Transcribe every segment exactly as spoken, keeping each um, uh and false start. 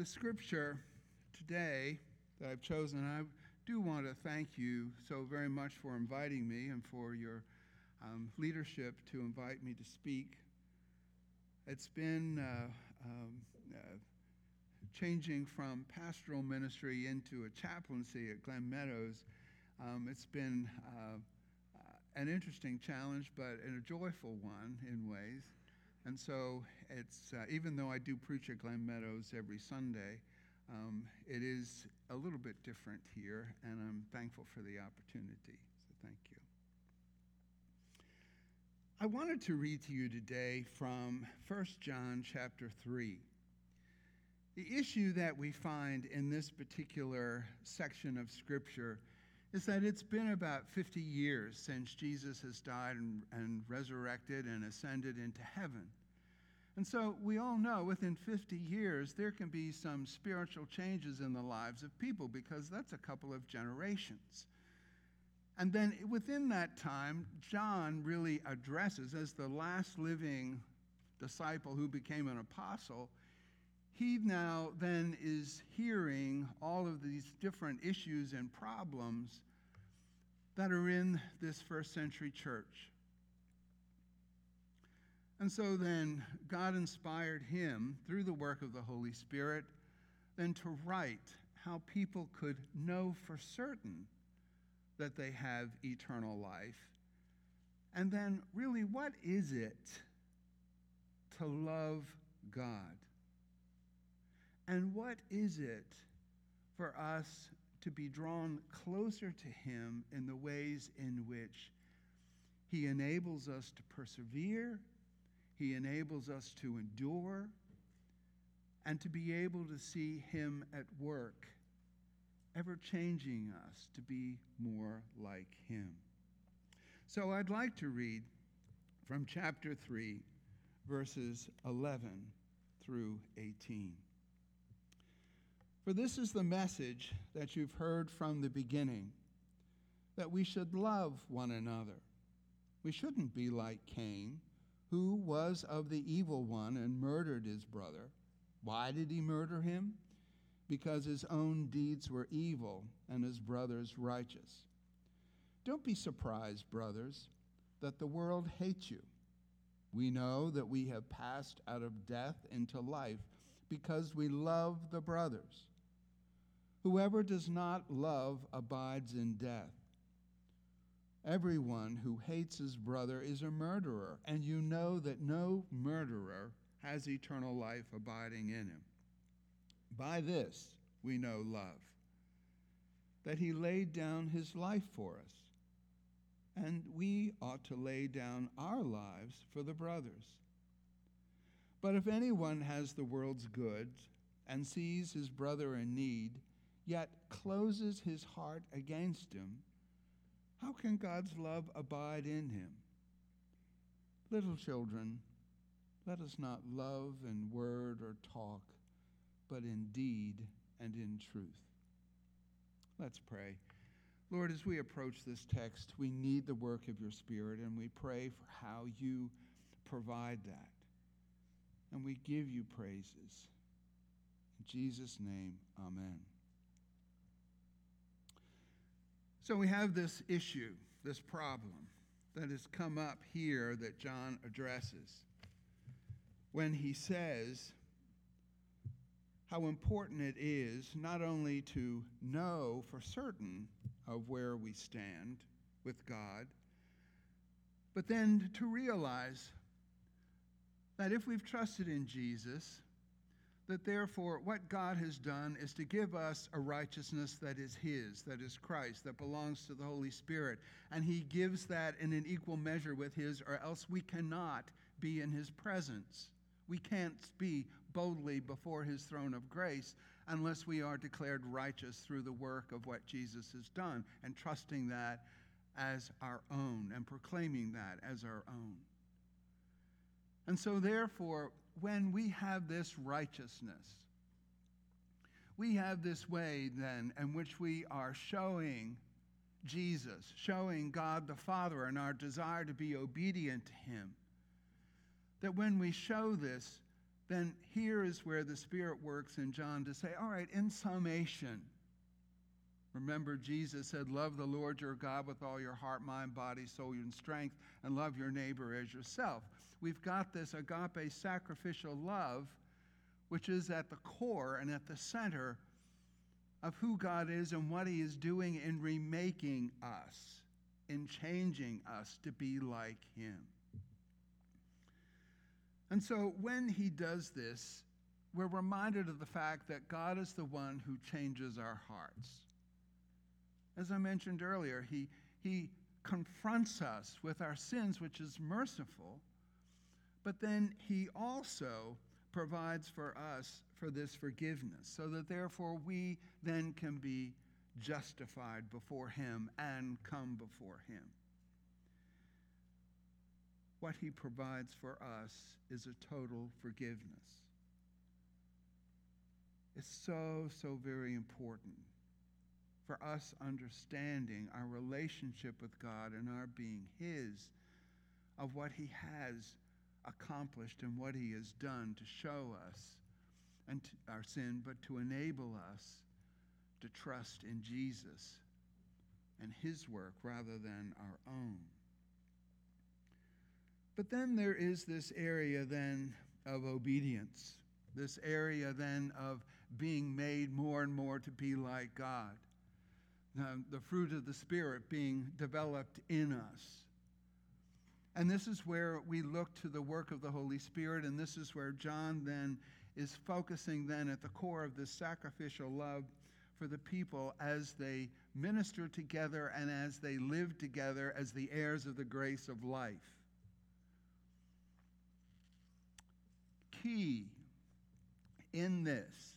The scripture today that I've chosen, I do want to thank you so very much for inviting me and for your um, leadership to invite me to speak. It's been uh, um, uh, changing from pastoral ministry into a chaplaincy at Glen Meadows. Um, it's been uh, uh, an interesting challenge, but a joyful one in ways. And so it's, uh, even though I do preach at Glen Meadows every Sunday, um, it is a little bit different here, and I'm thankful for the opportunity. So thank you. I wanted to read to you today from First John chapter three. The issue that we find in this particular section of Scripture is that it's been about fifty years since Jesus has died and, and resurrected and ascended into heaven. And so we all know within fifty years there can be some spiritual changes in the lives of people because that's a couple of generations. And then within that time, John really addresses, as the last living disciple who became an apostle, he now then is hearing all of these different issues and problems that are in this first century church. And so then God inspired him through the work of the Holy Spirit then to write how people could know for certain that they have eternal life. And then really, what is it to love God? And what is it for us to be drawn closer to him in the ways in which he enables us to persevere, he enables us to endure, and to be able to see him at work, ever changing us to be more like him. So I'd like to read from chapter three, verses eleven through eighteen. For this is the message that you've heard from the beginning, that we should love one another. We shouldn't be like Cain, who was of the evil one and murdered his brother. Why did he murder him? Because his own deeds were evil and his brother's righteous. Don't be surprised, brothers, that the world hates you. We know that we have passed out of death into life because we love the brothers. Whoever does not love abides in death. Everyone who hates his brother is a murderer, and you know that no murderer has eternal life abiding in him. By this we know love, that he laid down his life for us, and we ought to lay down our lives for the brothers. But if anyone has the world's goods and sees his brother in need, yet closes his heart against him, how can God's love abide in him? Little children, let us not love in word or talk, but in deed and in truth. Let's pray. Lord, as we approach this text, we need the work of your Spirit, and we pray for how you provide that. And we give you praises. In Jesus' name, amen. So we have this issue, this problem that has come up here that John addresses when he says how important it is not only to know for certain of where we stand with God, but then to realize that if we've trusted in Jesus, that therefore what God has done is to give us a righteousness that is his, that is Christ, that belongs to the Holy Spirit. And he gives that in an equal measure with his, or else we cannot be in his presence. We can't be boldly before his throne of grace unless we are declared righteous through the work of what Jesus has done and trusting that as our own and proclaiming that as our own. And so therefore, when we have this righteousness, we have this way then in which we are showing Jesus, showing God the Father and our desire to be obedient to him, that when we show this, then here is where the Spirit works in John to say, all right, in summation, remember Jesus said, love the Lord your God with all your heart, mind, body, soul, and strength, and love your neighbor as yourself. We've got this agape sacrificial love, which is at the core and at the center of who God is and what he is doing in remaking us, in changing us to be like him. And so when he does this, we're reminded of the fact that God is the one who changes our hearts. As I mentioned earlier, he, he confronts us with our sins, which is merciful, but then he also provides for us for this forgiveness, so that therefore we then can be justified before him and come before him. What he provides for us is a total forgiveness. It's so, so very important for us understanding our relationship with God and our being his, of what he has accomplished and what he has done to show us and to our sin, but to enable us to trust in Jesus and his work rather than our own. But then there is this area then of obedience, this area then of being made more and more to be like God, the, the fruit of the Spirit being developed in us. And this is where we look to the work of the Holy Spirit, and this is where John then is focusing then at the core of this sacrificial love for the people as they minister together and as they live together as the heirs of the grace of life. Key in this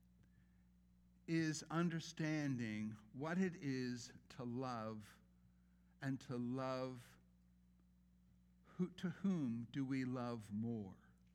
is understanding what it is to love, and to love, who, to whom do we love more?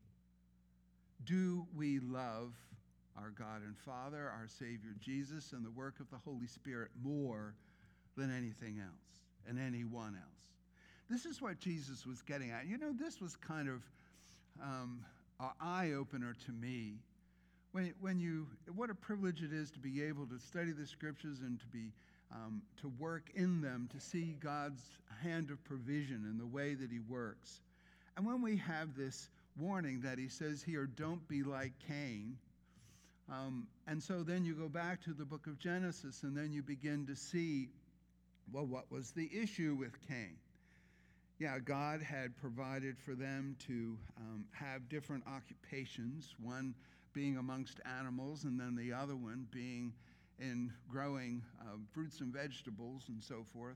Do we love our God and Father, our Savior Jesus, and the work of the Holy Spirit more than anything else and anyone else? This is what Jesus was getting at. You know, this was kind of um, an eye-opener to me. When, when you, what a privilege it is to be able to study the Scriptures and to be um, to work in them, to see God's hand of provision in the way that he works. And when we have this warning that he says here, don't be like Cain, um, and so then you go back to the book of Genesis, and then you begin to see, well, what was the issue with Cain? Yeah, God had provided for them to um, have different occupations, one being amongst animals, and then the other one being in growing uh, fruits and vegetables and so forth.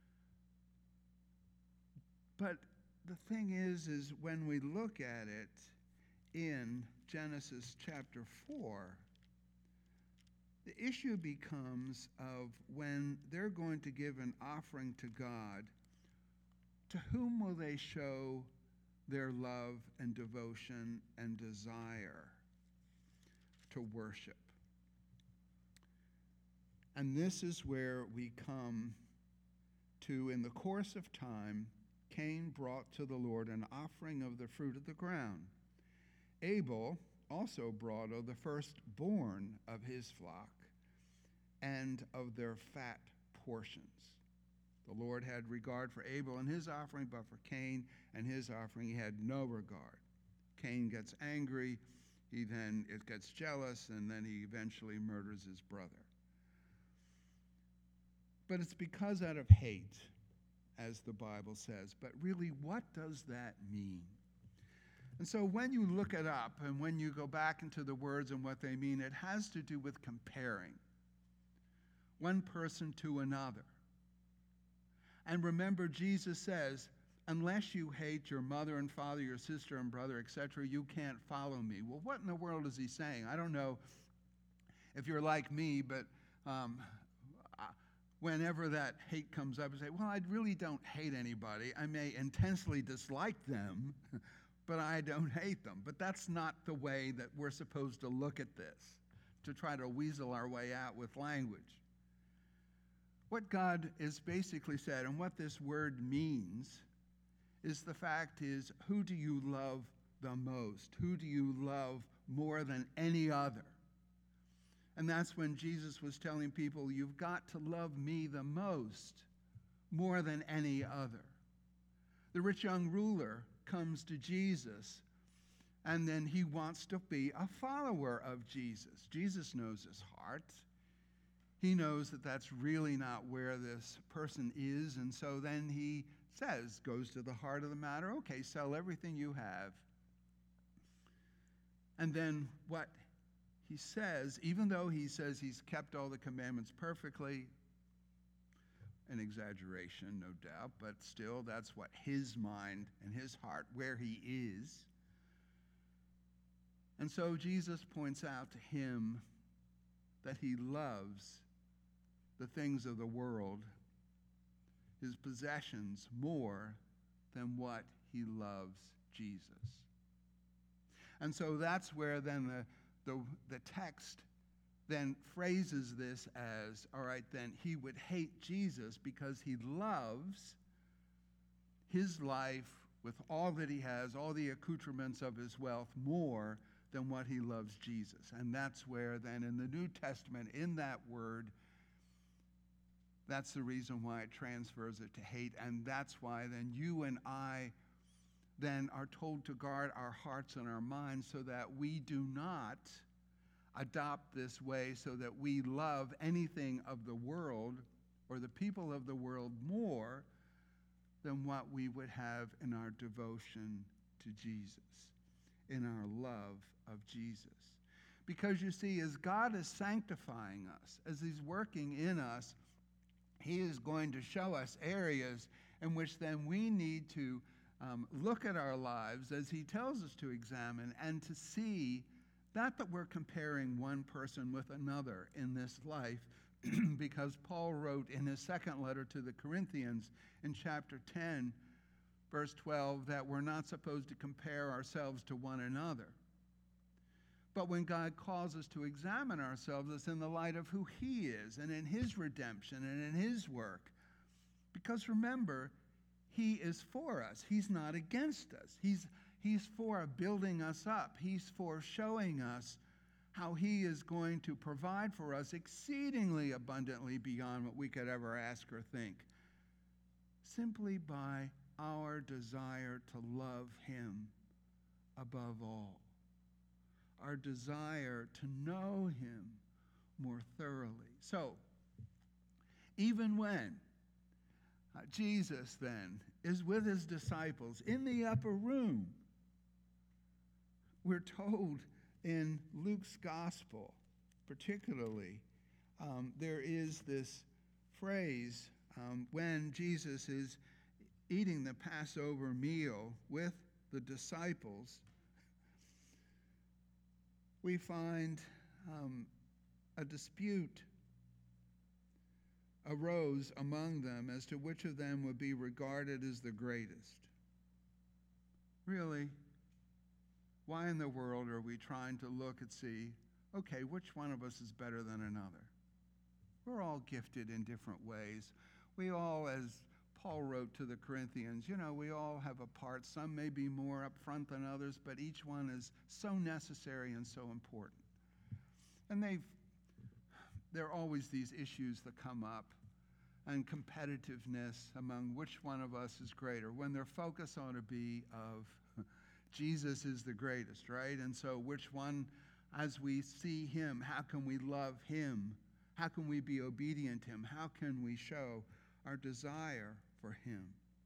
But the thing is, is when we look at it in Genesis chapter four, the issue becomes of when they're going to give an offering to God, to whom will they show their love and devotion and desire to worship? And this is where we come to, in the course of time, Cain brought to the Lord an offering of the fruit of the ground. Abel also brought of the firstborn of his flock and of their fat portions. The Lord had regard for Abel and his offering, but for Cain and his offering he had no regard. Cain gets angry, he then it gets jealous, and then he eventually murders his brother. But it's because out of hate, as the Bible says. But really, what does that mean? And so when you look it up and when you go back into the words and what they mean, it has to do with comparing one person to another. And remember, Jesus says, unless you hate your mother and father, your sister and brother, et cetera, you can't follow me. Well, what in the world is he saying? I don't know if you're like me, but um, whenever that hate comes up, I say, well, I really don't hate anybody. I may intensely dislike them, but I don't hate them. But that's not the way that we're supposed to look at this, to try to weasel our way out with language. What God has basically said, and what this word means, is the fact is, who do you love the most? Who do you love more than any other? And that's when Jesus was telling people, you've got to love me the most, more than any other. The rich young ruler comes to Jesus, and then he wants to be a follower of Jesus. Jesus knows his heart. He knows that that's really not where this person is, and so then he says, goes to the heart of the matter, okay, sell everything you have. And then what he says, even though he says he's kept all the commandments perfectly, an exaggeration, no doubt, but still that's what his mind and his heart, where he is. And so Jesus points out to him that he loves the things of the world, his possessions, more than what he loves Jesus. And so that's where then the, the, the text then phrases this as, all right, then he would hate Jesus because he loves his life with all that he has, all the accoutrements of his wealth, more than what he loves Jesus. And that's where then in the New Testament, in that word, that's the reason why it transfers it to hate. And that's why then you and I then are told to guard our hearts and our minds so that we do not adopt this way, so that we love anything of the world or the people of the world more than what we would have in our devotion to Jesus, in our love of Jesus. Because you see, as God is sanctifying us, as he's working in us, he is going to show us areas in which then we need to um, look at our lives as he tells us to examine and to see not that we're comparing one person with another in this life, because Paul wrote in his second letter to the Corinthians in chapter ten, verse twelve, that we're not supposed to compare ourselves to one another. But when God calls us to examine ourselves, it's in the light of who he is and in his redemption and in his work. Because remember, he is for us. He's not against us. He's, he's for building us up. He's for showing us how he is going to provide for us exceedingly abundantly beyond what we could ever ask or think, simply by our desire to love him above all. Our desire to know him more thoroughly. So, even when uh, Jesus then is with his disciples in the upper room, we're told in Luke's gospel, particularly, um, there is this phrase um, when Jesus is eating the Passover meal with the disciples. We find um, a dispute arose among them as to which of them would be regarded as the greatest. Really, why in the world are we trying to look and see, okay, which one of us is better than another? We're all gifted in different ways. We all, as Paul wrote to the Corinthians, you know, we all have a part. Some may be more up front than others, but each one is so necessary and so important. And they've, there are always these issues that come up, and competitiveness among which one of us is greater, when their focus ought to be of Jesus is the greatest, right? And so which one, as we see him, how can we love him? How can we be obedient to him? How can we show our desire for him?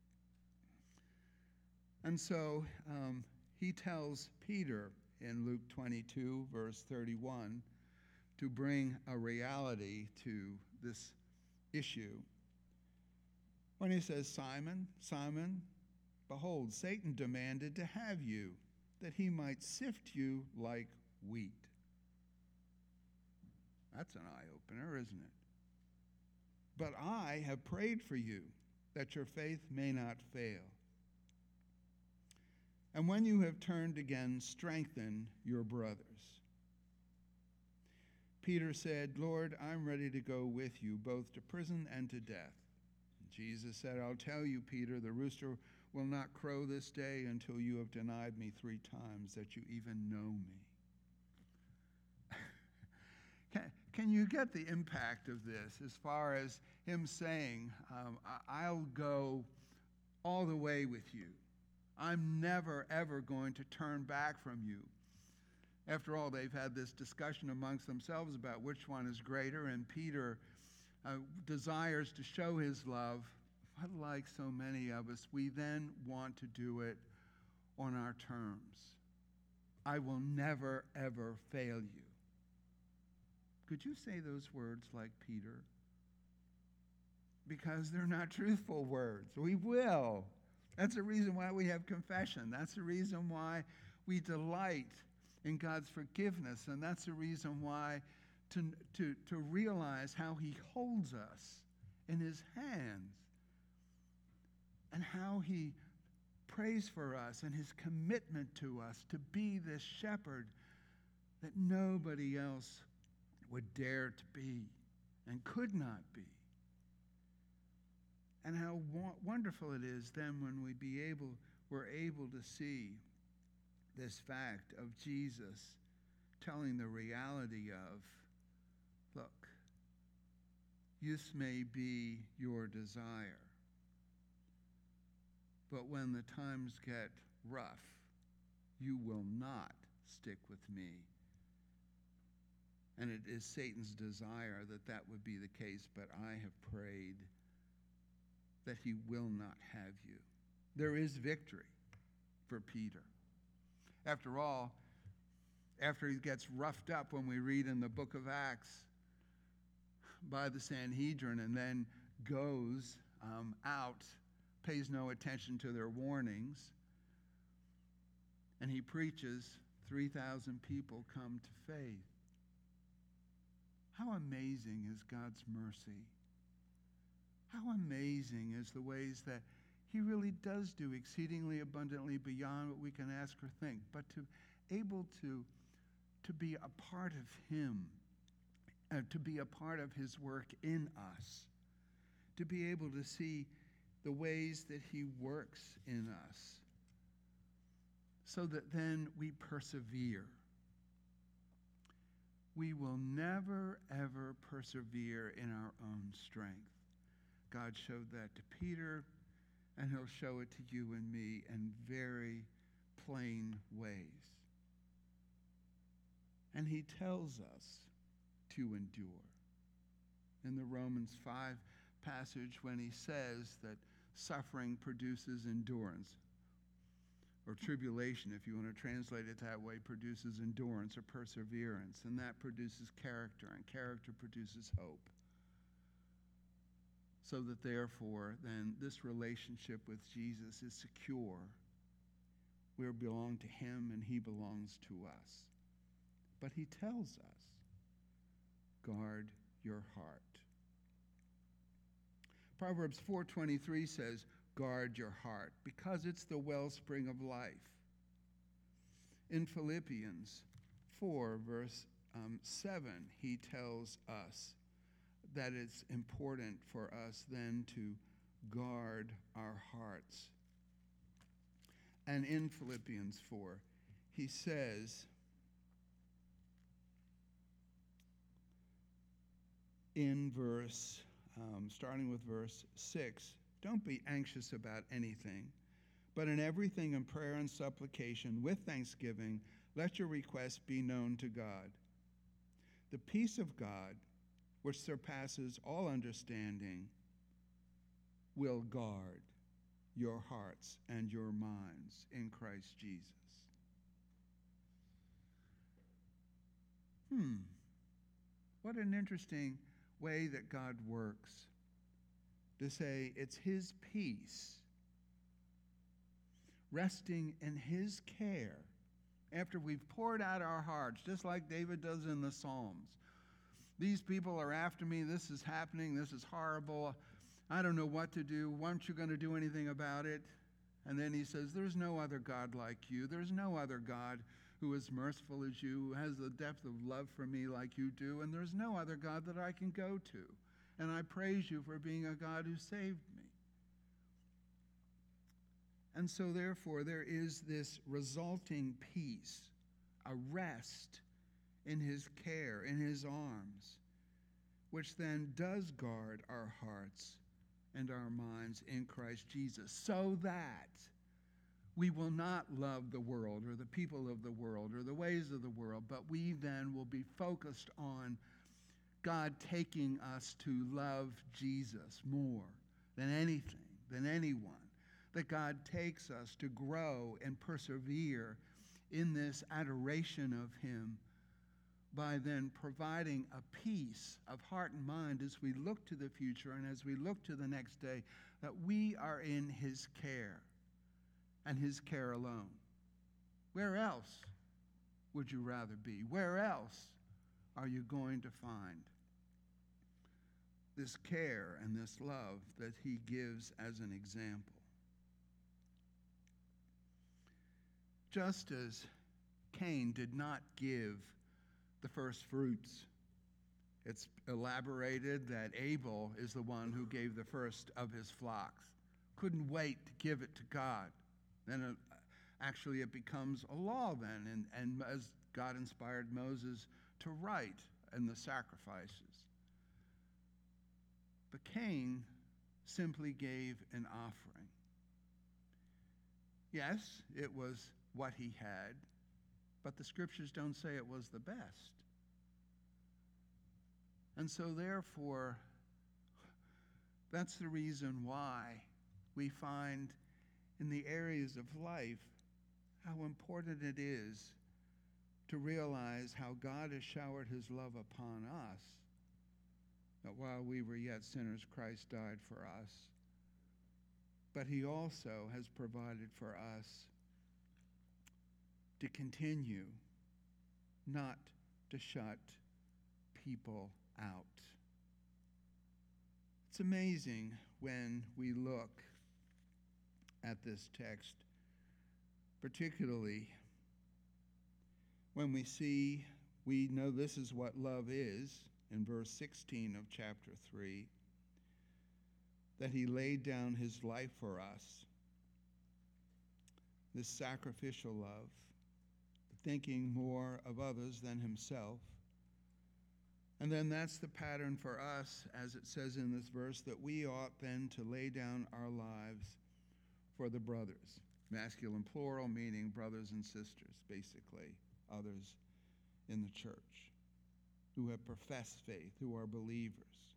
And so um, he tells Peter in Luke twenty-two, verse thirty-one, to bring a reality to this issue. When he says, Simon, Simon, behold, Satan demanded to have you, that he might sift you like wheat. That's an eye-opener, isn't it? But I have prayed for you, that your faith may not fail. And when you have turned again, strengthen your brothers. Peter said, Lord, I'm ready to go with you, both to prison and to death. Jesus said, I'll tell you, Peter, the rooster will not crow this day until you have denied me three times that you even know me. can, can you get the impact of this as far as him saying, um, I'll go all the way with you. I'm never, ever going to turn back from you. After all, they've had this discussion amongst themselves about which one is greater, and Peter uh, desires to show his love. But like so many of us, we then want to do it on our terms. I will never, ever fail you. Could you say those words like Peter? Because they're not truthful words. We will. That's the reason why we have confession. That's the reason why we delight in God's forgiveness. And that's the reason why to, to, to realize how he holds us in his hands and how he prays for us and his commitment to us to be this shepherd that nobody else would dare to be and could not be. And how wa- wonderful it is then when we be able, we're able to see this fact of Jesus telling the reality of, look, this may be your desire, but when the times get rough, you will not stick with me. And it is Satan's desire that that would be the case, but I have prayed that he will not have you. There is victory for Peter. After all, after he gets roughed up when we read in the book of Acts by the Sanhedrin and then goes um, out, pays no attention to their warnings, and he preaches, three thousand people come to faith. How amazing is God's mercy. How amazing is the ways that he really does do exceedingly abundantly beyond what we can ask or think, but to able to, to be a part of him, uh, to be a part of his work in us, to be able to see the ways that he works in us, so that then we persevere. We will never, ever persevere in our own strength. God showed that to Peter, and he'll show it to you and me in very plain ways. And he tells us to endure. In the Romans five passage, when he says that suffering produces endurance, or tribulation, if you want to translate it that way, produces endurance or perseverance, and that produces character, and character produces hope. So that therefore, then, this relationship with Jesus is secure. We belong to him and he belongs to us. But he tells us, guard your heart. Proverbs four twenty-three says, guard your heart, because it's the wellspring of life. In Philippians four, verse um, seven, he tells us that it's important for us then to guard our hearts. And in Philippians four, he says, in verse, um, starting with verse six, don't be anxious about anything, but in everything in prayer and supplication with thanksgiving, let your requests be known to God. The peace of God, which surpasses all understanding, will guard your hearts and your minds in Christ Jesus. Hmm. What an interesting way that God works, to say it's his peace, resting in his care, after we've poured out our hearts, just like David does in the Psalms. These people are after me. This is happening. This is horrible. I don't know what to do. Weren't you going to do anything about it? And then he says, there's no other God like you. There's no other God who is merciful as you, who has the depth of love for me like you do. And there's no other God that I can go to. And I praise you for being a God who saved me. And so therefore there is this resulting peace, a rest in his care, in his arms, which then does guard our hearts and our minds in Christ Jesus, so that we will not love the world or the people of the world or the ways of the world, but we then will be focused on God taking us to love Jesus more than anything, than anyone, that God takes us to grow and persevere in this adoration of him by then providing a peace of heart and mind as we look to the future and as we look to the next day, that we are in his care and his care alone. Where else would you rather be? Where else are you going to find this care and this love that he gives as an example? Just as Cain did not give the first fruits, it's elaborated that Abel is the one who gave the first of his flocks. Couldn't wait to give it to God. Then it, actually it becomes a law then, and, and as God inspired Moses to write in the sacrifices. But Cain simply gave an offering. Yes, it was what he had, but the scriptures don't say it was the best. And so therefore, that's the reason why we find in the areas of life how important it is to realize how God has showered his love upon us, that while we were yet sinners, Christ died for us. But he also has provided for us to continue not to shut people out. It's amazing when we look at this text, particularly when we see, we know this is what love is in verse sixteen of chapter three, that he laid down his life for us. This sacrificial love, thinking more of others than himself. And then that's the pattern for us, as it says in this verse, that we ought then to lay down our lives for the brothers. Masculine plural, meaning brothers and sisters, basically, others in the church who have professed faith, who are believers.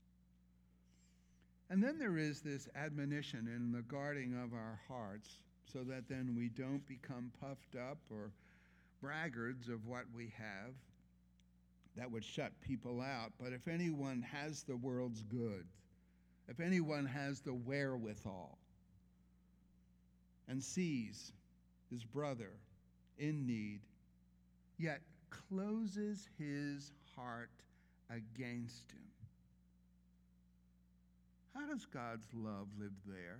And then there is this admonition in the guarding of our hearts, so that then we don't become puffed up or braggarts of what we have that would shut people out. But if anyone has the world's goods, if anyone has the wherewithal and sees his brother in need, yet closes his heart against him, how does God's love live there?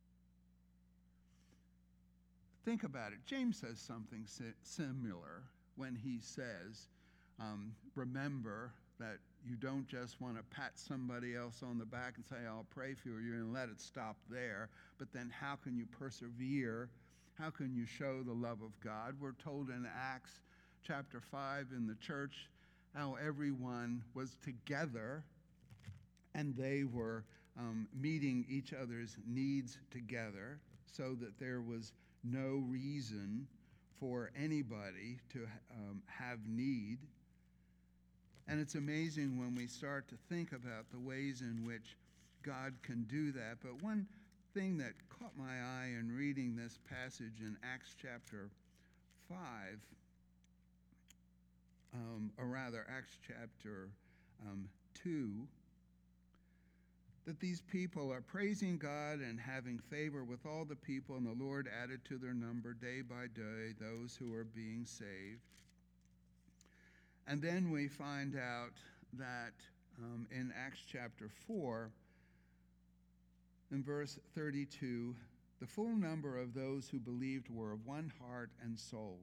Think about it. James says something si- similar when he says, um, remember that you don't just want to pat somebody else on the back and say, I'll pray for you, and let it stop there. But then how can you persevere? How can you show the love of God? We're told in Acts chapter five in the church how everyone was together and they were um, meeting each other's needs together, so that there was no reason for anybody to um, have need. And it's amazing when we start to think about the ways in which God can do that. But one thing that caught my eye in reading this passage in Acts chapter five, um, or rather Acts chapter um, two, that these people are praising God and having favor with all the people, and the Lord added to their number day by day those who are being saved. And then we find out that um, in Acts chapter four, in verse thirty-two, the full number of those who believed were of one heart and soul.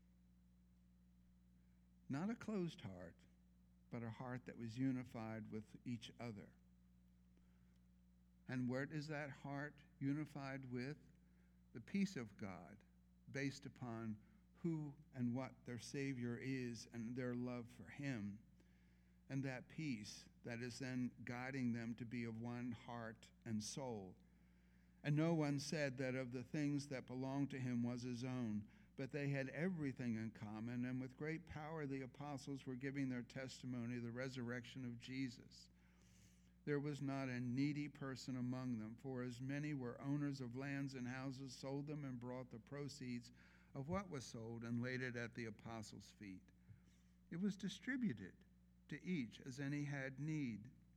Not a closed heart, but a heart that was unified with each other. And where is that heart unified with? the peace of God based upon who and what their Savior is and their love for him, and that peace that is then guiding them to be of one heart and soul. And no one said that of the things that belonged to him was his own, but they had everything in common, and with great power the apostles were giving their testimony of the resurrection of Jesus. There was not a needy person among them, for as many were owners of lands and houses, sold them and brought the proceeds of what was sold and laid it at the apostles' feet. It was distributed to each as any had need.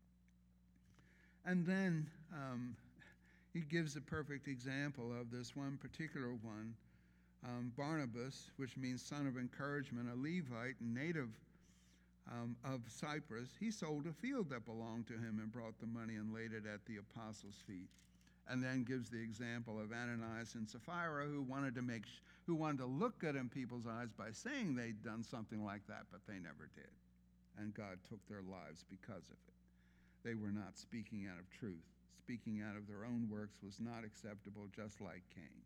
And then um, he gives a perfect example of this one particular one. Um, Barnabas, which means son of encouragement, a Levite, native um, of Cyprus, he sold a field that belonged to him and brought the money and laid it at the apostles' feet. And then gives the example of Ananias and Sapphira, who wanted to make, who wanted to look good in people's eyes by saying they'd done something like that, but they never did. And God took their lives because of it. They were not speaking out of truth. Speaking out of their own works was not acceptable, just like Cain.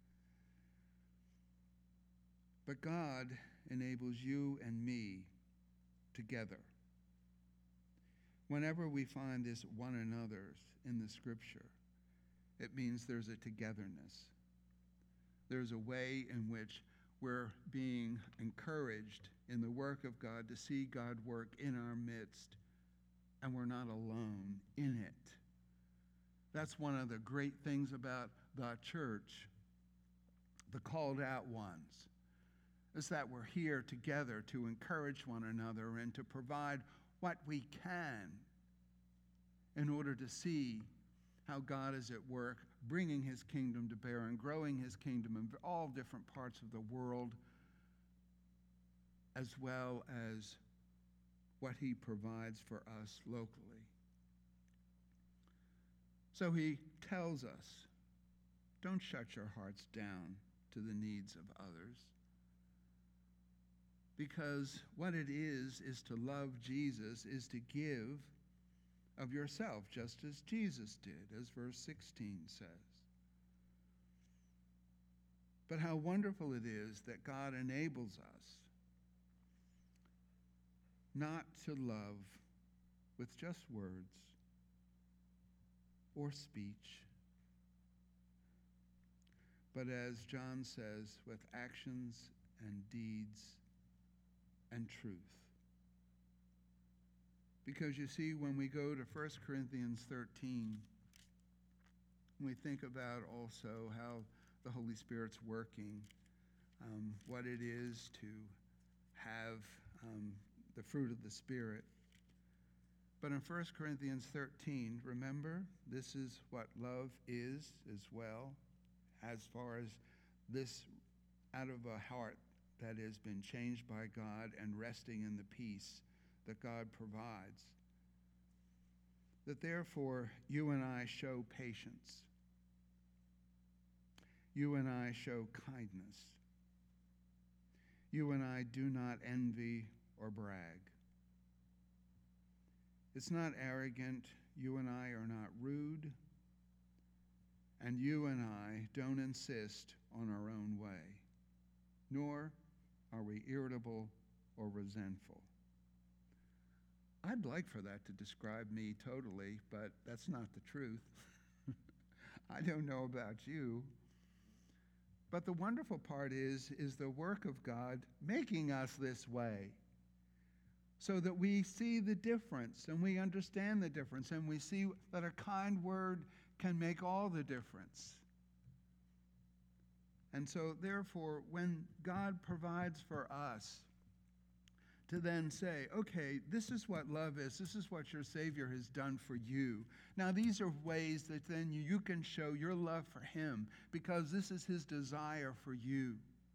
But God enables you and me together. Whenever we find this one another's in the scripture, it means there's a togetherness. There's a way in which we're being encouraged in the work of God to see God work in our midst, and we're not alone in it. That's one of the great things about the church, the called out ones, is that we're here together to encourage one another and to provide what we can in order to see how God is at work, bringing his kingdom to bear and growing his kingdom in all different parts of the world, as well as what he provides for us locally. So he tells us, don't shut your hearts down to the needs of others, because what it is, is to love Jesus, is to give of yourself, just as Jesus did, as verse sixteen says. But how wonderful it is that God enables us not to love with just words or speech, but as John says, with actions and deeds and truth. Because you see, when we go to First Corinthians thirteen, we think about also how the Holy Spirit's working, um, what it is to have um, the fruit of the Spirit. But in First Corinthians thirteen, remember, this is what love is as well, as far as this out of a heart that has been changed by God and resting in the peace that God provides. That therefore you and I show patience. You and I show kindness. You and I do not envy or brag. It's not arrogant. You and I are not rude. And you and I don't insist on our own way, nor are we irritable or resentful. I'd like for that to describe me totally, but that's not the truth. I don't know about you. But the wonderful part is, is the work of God making us this way, so that we see the difference and we understand the difference, and we see that a kind word can make all the difference. And so therefore, when God provides for us to then say, okay, this is what love is, this is what your Savior has done for you. Now these are ways that then you can show your love for him, because this is his desire for you.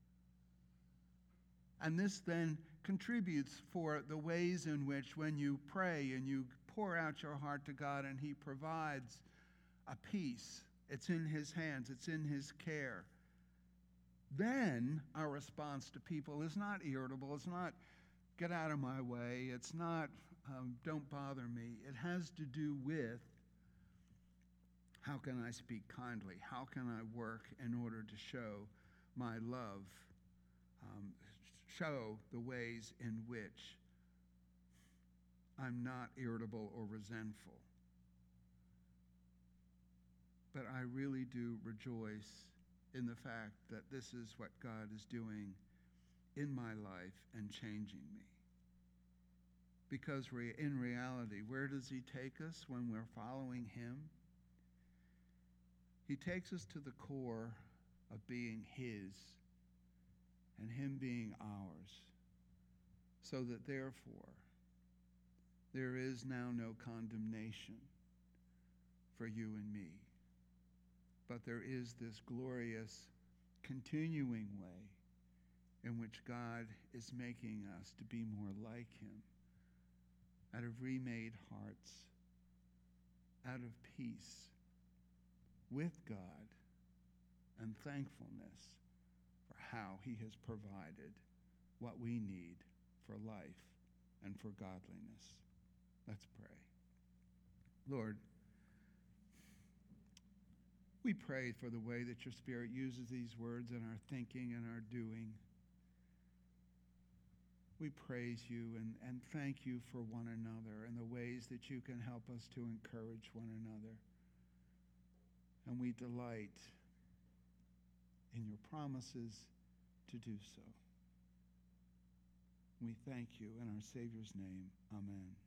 And this then contributes for the ways in which when you pray and you pour out your heart to God and he provides a peace, it's in his hands, it's in his care. Then our response to people is not irritable, it's not get out of my way, it's not um, don't bother me. It has to do with How can I speak kindly? How can I work in order to show my love, um, show the ways in which I'm not irritable or resentful? But I really do rejoice in the fact that this is what God is doing in my life and changing me. Because re- in reality, where does he take us when we're following him? He takes us to the core of being his and him being ours, so that therefore there is now no condemnation for you and me. But there is this glorious, continuing way in which God is making us to be more like him, out of remade hearts, out of peace with God and thankfulness for how he has provided what we need for life and for godliness. Let's pray. Lord, we pray for the way that your Spirit uses these words in our thinking and our doing. We praise you and, and thank you for one another and the ways that you can help us to encourage one another. And we delight in your promises to do so. We thank you in our Savior's name. Amen.